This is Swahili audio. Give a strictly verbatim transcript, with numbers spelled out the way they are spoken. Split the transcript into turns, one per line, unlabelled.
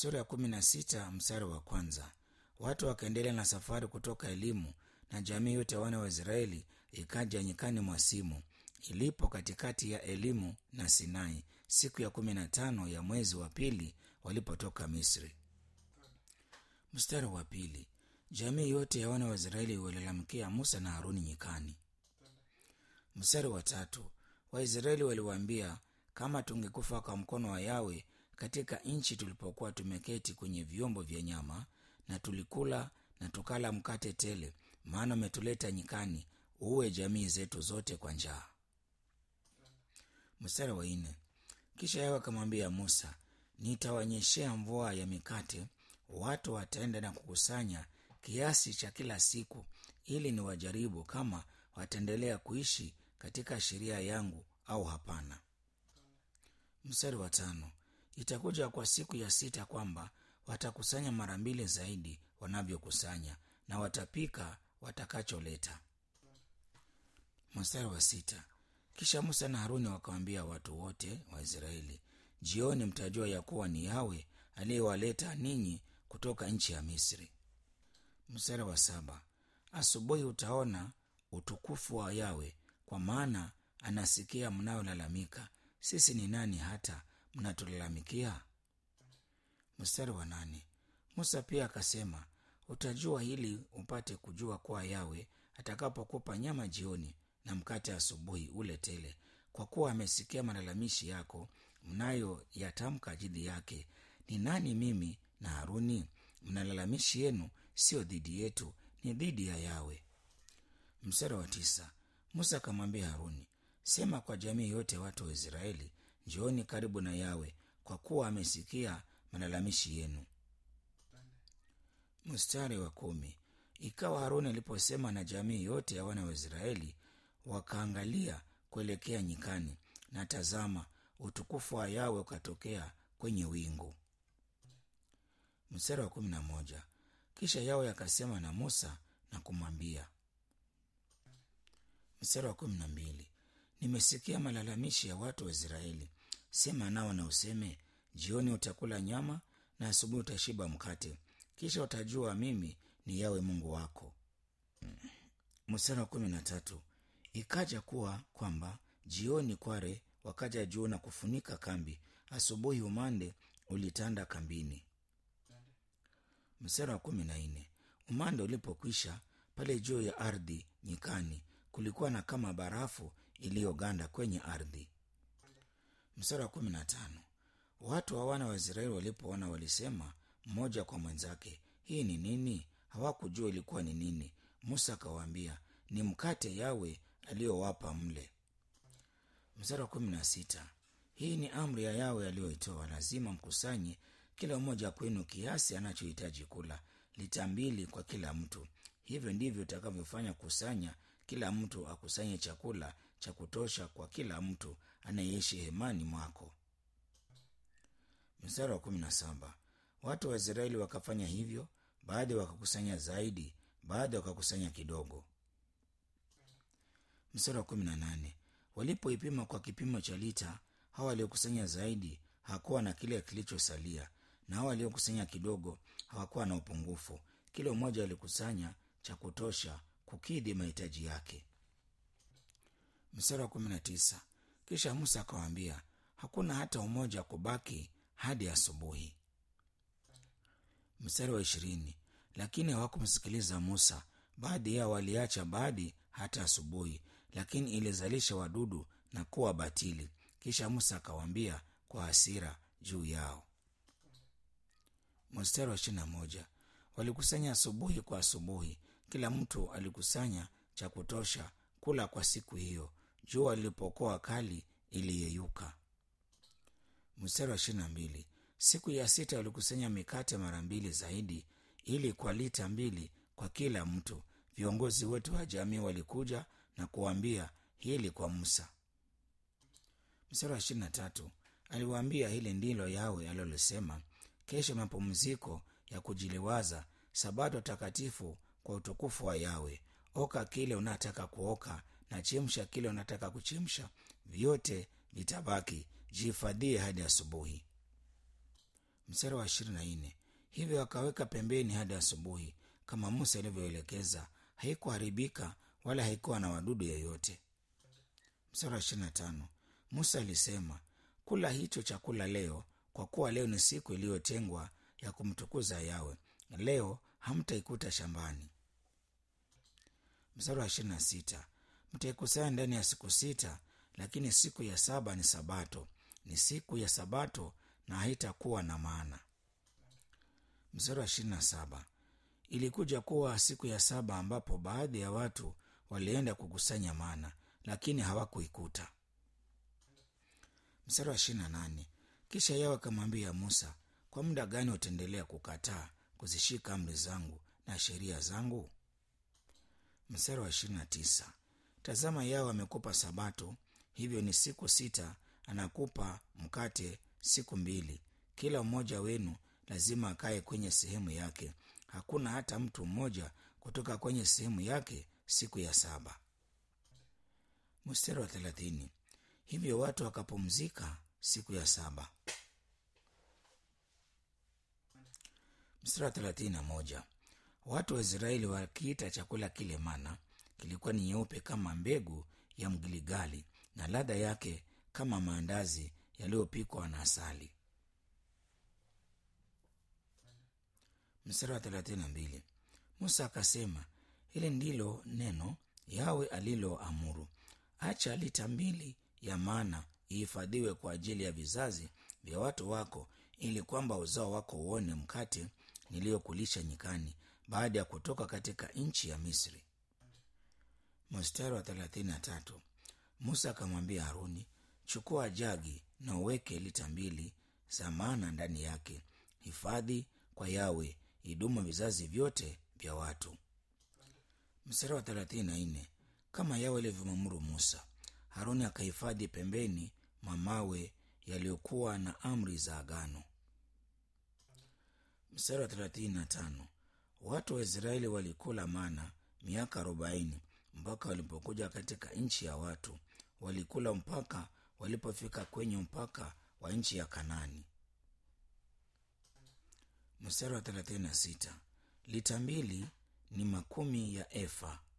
Sura ya kumi na sita mstari wa kwanza. Watu wakaendelea na safari kutoka Elimu, na jamii yote ya wana wa Israeli ikaja nyikani mwa Simu ilipo katikati ya Elimu na Sinai, siku ya kumi na tano ya mwezi wa pili walipotoka Misri. Mstari wa pili. Jamii yote ya wana wa Israeli walilalamikia Musa na Haruni nyikani. Mstari wa tatu. Waisraeli waliwaambia, kama tungekufa kwa mkono wa Yawe katika nchi tulipokuwa tumeketi kwenye vyombo vya nyama, na tulikula na tukala mkate tele, maana umetuleta nyikani uwe jamii zetu zote kwa njaa. Mstari wa nne. Kisha Yawe akamwambia Musa, nitawanyeshea mvua ya mikate, watu wataenda na kukusanya kiasi cha kila siku, ili ni wajaribu kama wataendelea kuishi katika sheria yangu au hapana. Mstari wa tano. Itakuja kwa siku ya sita kwamba watakusanya mara mbili zaidi wanavyokusanya, na watapika watakacholeta. Mstari wa sita. Kisha Musa na Haruni wakawambia watu wote wa Israeli, jioni mtajua ya kuwa ni Yawe aliyewaleta ninyi kutoka nchi ya Misri. Mstari wa saba. Asubuhi utaona utukufu wa Yawe, kwa maana anasikia mnaolalamika, sisi ni nani hata mnatulalamikia? Mstari wa nane. Musa pia akasema, utajua hili upate kujua kuwa Yawe atakapokupa nyama jioni na mkate asubuhi ule tele, kwa kuwa amesikia malalamishi yako mnayo yatamka dhidi yake. Ni nani mimi na Haruni? Mnalalamishi yenu sio dhidi yetu, ni dhidi ya Yawe. Mstari wa tisa. Musa akamwambia Haruni, sema kwa jamii yote watu wa Israeli, njooni karibu na Yawe, kwa kuwa amesikia malalamishi yenu. Mstari wa kumi. Ikawa Haruni aliposema na jamii yote ya wana wa Israeli, wakaangalia kuelekea nyikani, na tazama, utukufu wa Yawe ukatokea kwenye wingu. Mstari wa kumi na moja. Kisha Yawe akasema na Musa na kumwambia. Mstari wa kumi na mbili. Nimesikia malalamishi ya watu wa Israeli, sema nao na useme, jioni utakula nyama na asubuhi utashiba mkate, kisha utajua mimi ni Yawe Mungu wako. Mstari wa kumi na tatu. Ikaja kuwa kwamba jioni kware wakaja juu na kufunika kambi, asubuhi umande ulitanda kambini. Mstari wa kumi na nne. Umande ulipokwisha, pale juu ya ardhi nyikani kulikuwa na kama barafu iliyoganda kwenye ardhi. Mstari wa kumi na tano. Watu wa wana wa Israeli walipoona walisema mmoja kwa mwenzake, hii ni nini? Hawakujua ilikuwa ni nini. Musa akawaambia, ni mkate Yawe aliyowapa mle. Mstari wa kumi na sita. Hii ni amri ya Yawe aliyoitoa, lazima mkusanye kila mmoja kwenu kiasi anachohitaji kula, lita mbili kwa kila mtu. Hivyo ndivyo utakavyofanya kusanya, kila mtu akusanye chakula cha kutosha kwa kila mtu anayeishi hemani mwako. Mstari wa kumi na saba. Watu wa Israeli wakafanya hivyo, baadhi wakakusanya zaidi, baadhi wakakusanya kidogo. Mstari wa kumi na nane. Walipoipima kwa kipimo cha lita, hawa waliokusanya zaidi hakuwa na kile kilichosalia, na hawa waliokusanya kidogo hawakuwa na upungufu. Kila mmoja alikusanya cha kutosha kukidhi mahitaji yake. Mstari wa kumi na tisa. Kisha Musa akawaambia, hakuna hata umoja kubaki hadi asubuhi. Mstari wa ishirini. Lakini hawakumsikiliza Musa, baadhi yao waliacha baadhi hata asubuhi, lakini ilizalisha wadudu na kuwa batili. Kisha Musa akawaambia kwa hasira juu yao. Mstari wa ishirini na moja. Walikusanya asubuhi kwa asubuhi, kila mtu alikusanya cha kutosha kula kwa siku hiyo. Jua lilipokuwa kali iliyeyuka. Mstari wa ishirini na mbili. Siku ya sita walikusanya mikate mara mbili zaidi, ili kwa lita mbili kwa kila mtu. Viongozi wote wa jamii walikuja na kuambia hili kwa Musa. Mstari wa ishirini na tatu. Aliwaambia, hili ndilo Yawe alilosema, kesho mapumziko ya kujiliwaza, sabato takatifu kwa utukufu wa Yawe. Oka kile unataka kuoka na chemsha kile unataka kuchemsha, vyote vitabaki, jihifadhie hadi asubuhi. Mstari wa ishirini na nne, hivyo akaweka pembeni hadi asubuhi kama Musa alivyoelekeza, haikuharibika wala haikuwa na wadudu yeyote. Mstari wa ishirini na tano, Musa alisema, kula hicho chakula leo, kwa kuwa leo ni siku iliyotengwa ya kumtukuza Yawe, leo hamtaikuta shambani. Mstari wa ishirini na sita, mtaikusanya ndani ya siku sita, lakini siku ya saba ni Sabato, ni siku ya Sabato na haitakuwa na maana. Mstari wa ishirini na saba, ilikuja kuwa siku ya saba ambapo baadhi ya watu walienda kukusanya mana, lakini hawakuikuta. Mstari wa ishirini na nane, kisha Yawe akamwambia Musa, kwa muda gani utaendelea kukataa kuzishika amri zangu na sheria zangu? Mstari wa ishirini na tisa, tazama Yawe amekupa Sabato, hivyo ni siku sita, anakupa mkate siku mbili, kila mmoja wenu lazima akae kwenye sehemu yake, hakuna hata mtu mmoja kutoka kwenye sehemu yake siku ya saba. Mstari wa thelathini, hivyo watu wakapumzika siku ya saba. Mstari wa thelathini na moja, watu wa Israeli wakiita chakula kile mana, kilikuwa ni nyeupe kama mbegu ya mgiligali na ladha yake kama maandazi yaliyopikwa na asali. Mstari wa thelathini na mbili, Musa akasema, hili ndilo neno Yawe aliloamuru, acha lita mbili ya mana ihifadhiwe kwa ajili ya vizazi vya watu wako, ili kwamba uzao wako uone mkate niliyokulisha nyikani baada ya kutoka katika nchi ya Misri. Mstari wa thelathini na tatu, Musa akamwambia Haruni, chukua jagi na uweke lita mbili za mana ndani yake, hifadhi kwa Yawe, idumu vizazi vyote vya watu. Mstari wa thelathini na nne, kama Yawe alivyomwamuru Musa, Haruni akahifadhi pembeni mwa mawe yaliyokuwa na amri za agano. Mstari wa thelathini na tano, watu wa Israeli walikula mana miaka arobaini mpaka walipokuja katika nchi ya watu, walikula mpaka walipofika kwenye mpaka wa nchi ya Kanani. Mstari wa thelathini na sita, lita mbili ni makumi ya efa